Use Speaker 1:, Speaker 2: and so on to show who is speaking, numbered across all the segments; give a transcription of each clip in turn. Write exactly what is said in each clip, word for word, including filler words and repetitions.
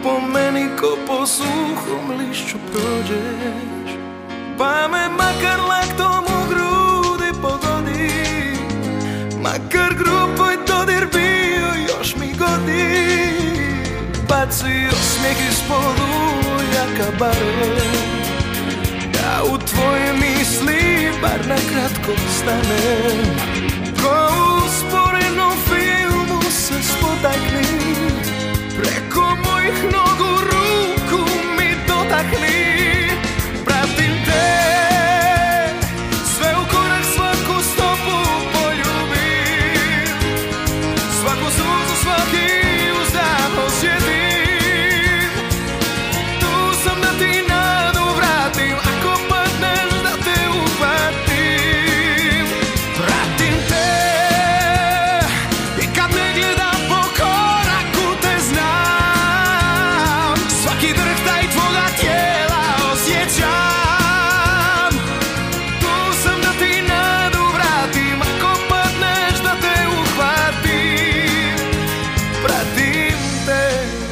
Speaker 1: po meni ko po suchom lišću prođeš, pa me makar laktom u grudi pogodi, makar grupoj dodir bio još mi godi. Baci osmijeh ispod ujaka barem, da u tvoje misli bar na kratko stanem. Ko u usporenom filmu se spotakni, preko mojih nogu ruku mi dotakni. Pratim te, sve u korak, svaku stopu poljubim, svaku suzu, svaki uzdah osjetim. Tu sam da ti nadu vratim, ako padneš da te uhvatim. Pratim te i kad ne gledam po koraku te znam, svaki drhtaj tvoga tijela osjećam. Tu sam da ti nadu vratim, ako padneš da te uhvatim. Pratim te,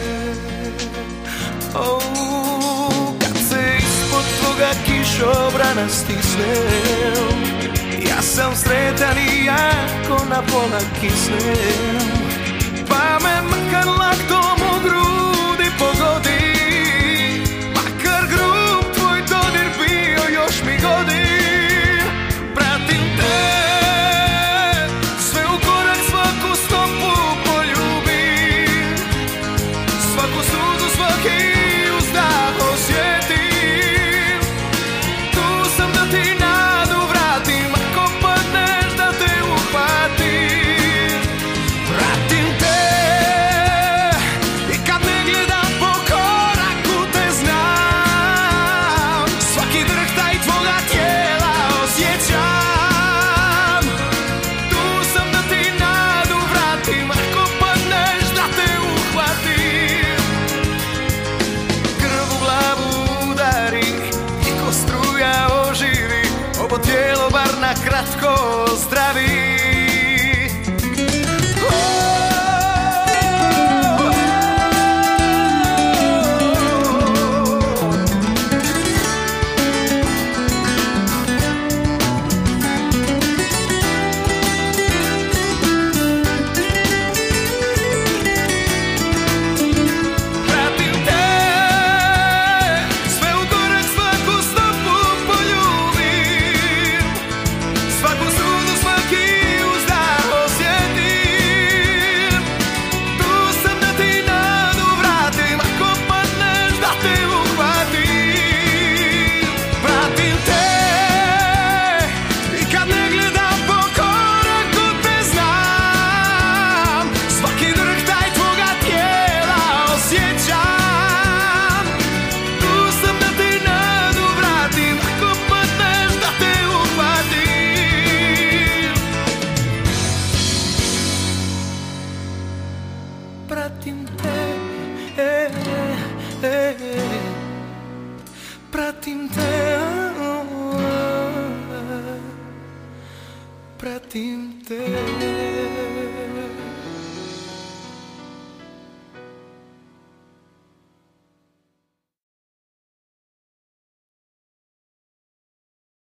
Speaker 1: oh, kad se ispod tvoga kišobrana stisnem, ja sam sretan i jako na pola kisnem. Pa me makar laktom u grudi pogodi, makar grub tvoj dodir bio još mi godi. Pratim te, sve u korak, svaku stopu poljubim, svaku suzu, svaki uzdah osjetim. Tu sam da ti nadu vratim, ako padneš da te uhvatim. Pratim te i kad ne gledam po koraku te znam, svaki drhtaj tvoga tijela osjećam. Tu sam da ti nadu vratim, ako padneš da te uhvatim. Krv u glavu udari i ko struja oživi, ovo tijelo bar na kratko zdravi. Pratim te, sve u korak, svaku stopu poljubim, svaku suzu, svaki uzdah osjetim. Tu sam da ti nadu vratim, ako padneš da te uhvatim. Pratim te i kad ne gledam po koraku te znam, svaki drhtaj tvoga tijela osjećam. Tu sam da ti nadu vratim, ako padneš da te uhvatim. Pratim te, e, e, e, pratim te, oh, oh, pratim te.